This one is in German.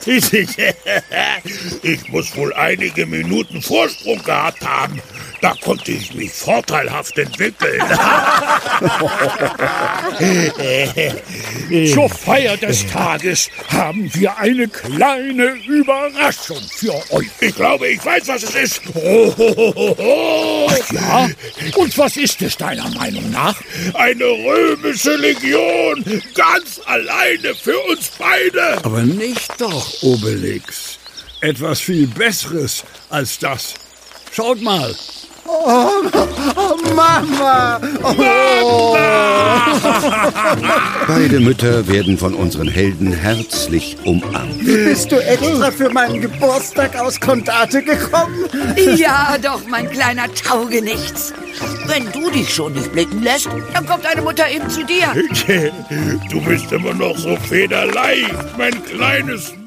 Ich muss wohl einige Minuten Vorsprung gehabt haben. Da konnte ich mich vorteilhaft entwickeln. Zur Feier des Tages haben wir eine kleine Überraschung für euch. Ich glaube, ich weiß, was es ist. Ach ja? Und was ist es deiner Meinung nach? Eine römische Legion, ganz alleine für uns beide. Aber nicht doch, Obelix. Etwas viel Besseres als das. Schaut mal. Oh, Mama! Beide Mütter werden von unseren Helden herzlich umarmt. Bist du extra für meinen Geburtstag aus Kondate gekommen? Ja, doch, mein kleiner Taugenichts. Wenn du dich schon nicht blicken lässt, dann kommt deine Mutter eben zu dir. Du bist immer noch so federleicht, mein kleines